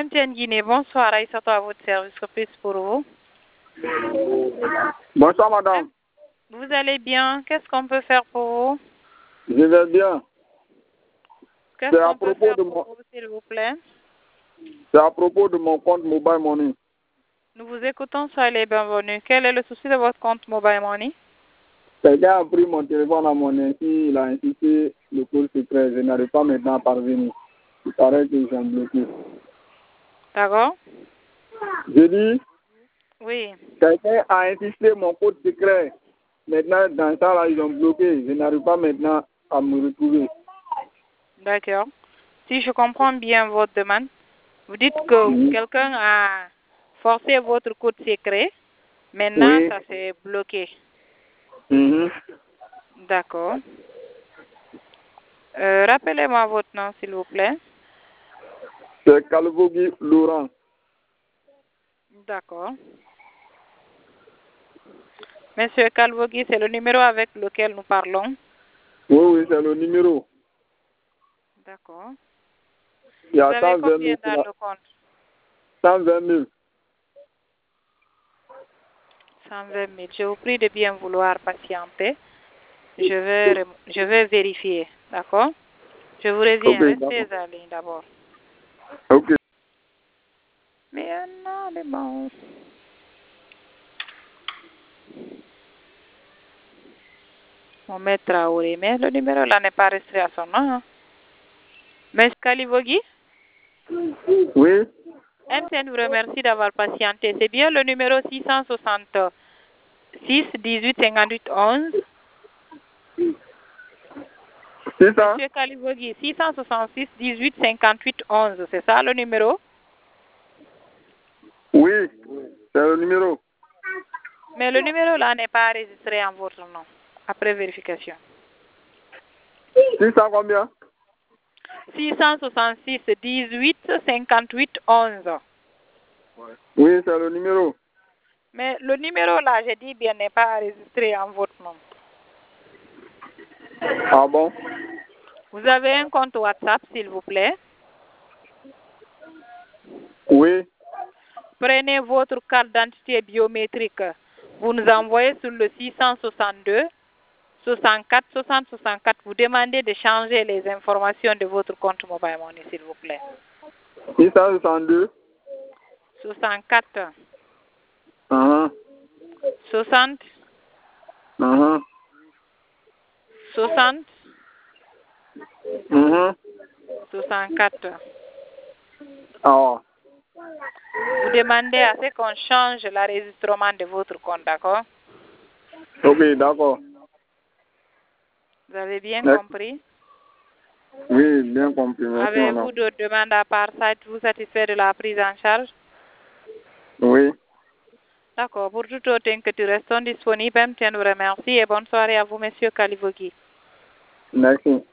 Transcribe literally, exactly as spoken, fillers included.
M T N Guinée, bonsoir. Aïssatou à votre service. Que puis-je pour vous? Bonsoir, madame. Vous allez bien? Qu'est-ce qu'on peut faire pour vous? Je vais bien. Qu'est-ce C'est à qu'on peut propos faire de pour mon, vous, s'il vous plaît? c'est à propos de mon compte Mobile Money. Nous vous écoutons, soyez les bienvenus. Quel est le souci de votre compte Mobile Money? Quelqu'un a pris mon téléphone à mon insu, il a insisté le code secret. Je n'arrive pas maintenant à parvenir. Il paraît que j'ai bloqué. D'accord? Je dis, Oui. quelqu'un a insisté mon code secret. Maintenant, dans ça, là, ils ont bloqué. Je n'arrive pas maintenant à me retrouver. D'accord. Si je comprends bien votre demande, vous dites que Mhm. quelqu'un a forcé votre code secret. Maintenant, Oui. ça s'est bloqué. Mhm. D'accord. Euh, rappelez-moi votre nom, s'il vous plaît. C'est Calvogui Laurent. D'accord. Monsieur Calvogui, c'est le numéro avec lequel nous parlons. Oui, oui, c'est le numéro. D'accord. Il y Vous a avez cent vingt combien mille. dans le compte? cent vingt mille. cent vingt mille. Je vous prie de bien vouloir patienter. Je vais, rem- je vais vérifier. D'accord? Je vous reviens. Ok, Restez d'accord. en ligne d'abord. Ok. Mais euh, non, mais bon. Mohamed Traoré. Mais le numéro là n'est pas resté à son nom. Hein. Monsieur Calivogui, Oui. M T N vous remercie d'avoir patienté. C'est bien le numéro six cent soixante-six dix-huit cinquante-huit onze. C'est ça? Monsieur Calivogui, six cent soixante-six dix-huit cinquante-huit onze. C'est ça le numéro? Oui, c'est le numéro. Mais le numéro là n'est pas enregistré en votre nom. Après vérification. six cents combien? six cent soixante-six dix-huit cinquante-huit onze. Oui, c'est le numéro. Mais le numéro là, j'ai dit bien, n'est pas enregistré en votre nom. Ah bon? Vous avez un compte WhatsApp, s'il vous plaît. Oui. Prenez votre carte d'identité biométrique. Vous nous envoyez sur le six cent soixante-deux soixante-quatre soixante soixante-quatre. Vous demandez de changer les informations de votre compte Mobile Money, s'il vous plaît. six cent soixante-deux. soixante-quatre. Uh-huh. soixante. Uh-huh. soixante. Uh-huh. soixante-quatre. Ah. Vous demandez à ce qu'on change l'enregistrement de votre compte, d'accord? Ok, d'accord. Vous avez bien Merci. compris? Oui, bien compris. Merci, Avez-vous madame. d'autres demandes à part ça? Êtes-vous satisfait de la prise en charge? Oui. D'accord. Pour tout autre inquiétude, restons disponibles. M T N vous remercie et bonne soirée à vous, monsieur Calivogui. Merci.